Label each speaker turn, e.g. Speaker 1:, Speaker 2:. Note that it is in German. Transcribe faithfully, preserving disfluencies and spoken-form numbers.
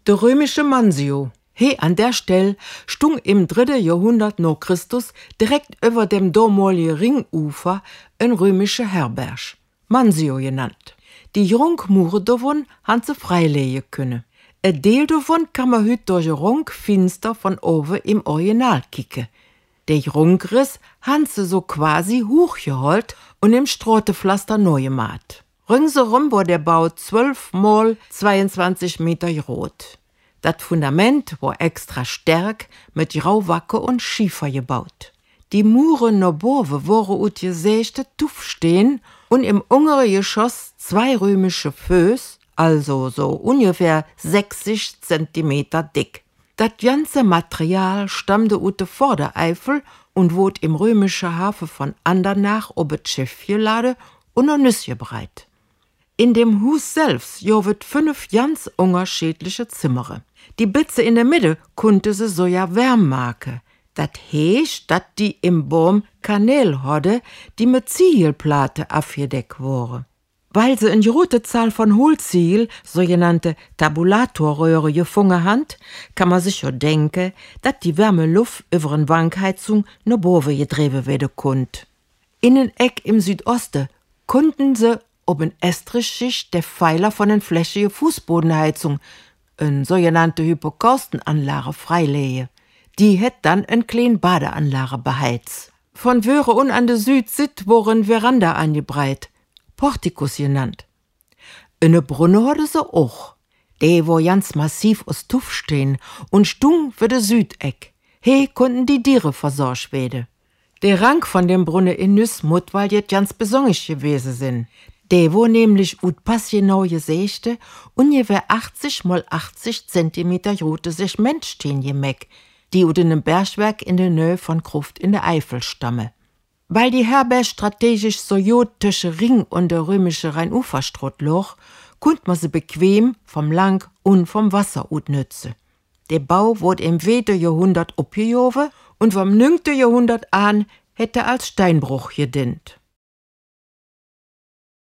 Speaker 1: Der römische Mansio. He, an der Stelle stung im dritten Jahrhundert nach Christus direkt über dem damaligen Ringufer ein römische Herberg, Mansio genannt. Die Jungmure davon han sie freilegen können. Ein Teil davon kann man heute durch Rundfenster von oben im Original kicken. Der Rundriss han sie so quasi hochgeholt und im Straßenpflaster neu gemacht. Ringsherum war der Bau zwölf mal zweiundzwanzig Meter groß. Das Fundament war extra stark mit Grauwacke und Schiefer gebaut. Die Muren nach Boven waren aus gesägte Tuffstein und im unteren Geschoss zwei römische Föß, also so ungefähr sechzig Zentimeter dick. Das ganze Material stammte aus der Vordereifel und wurde im römischen Hafen von Andernach ob das Schiff geladen und noch Nüsse bereit. In dem Hus selbst jovet fünf ganz unterschiedliche Zimmere. Die Bitze in der Mitte konnte sie so ja wärm machen. Das heißt, dass die im Baum Kanäle hatte, die mit Ziegelplatte aufgedeckt waren. Weil sie eine große Zahl von Hohlziegel, sogenannte Tabulatorröhre, gefunden haben, kann man sich ja denken, dass die warme Luft über eine Wankheizung nach oben gedreht werden konnte. In den Eck im Südosten konnten sie ob ein Estrich der Pfeiler von den flächigen Fußbodenheizung, eine sogenannte Hypokaustenanlage, freilegen. Die hätt dann eine kleine Badeanlage beheizt. Von Wöre und an der Südsit waren Veranda angebreit, Portikus genannt. Eine Brunne hatte sie auch. Die war ganz massiv aus Tuffstein und stung für de Südeck. He konnten die Tiere versorgt werden. Der Rang von dem Brunnen in Nüssmut weil jetzt ganz besonders gewesen sind. Der war nämlich ut passgenau gesägte, ungefähr achtzig mal achtzig Zentimeter große Segmentstein gemeck, die ut in einem Bergwerk in der Nähe von Gruft in der Eifel stamme. Weil die Herberg strategisch so jod zwischen Ring und der römische Rheinuferstrott lag, konnte man sie bequem vom Lang und vom Wasser utnützen. Der Bau wurde im zweiten Jahrhundert abgehoben und vom neunten Jahrhundert an hätte als Steinbruch gedient.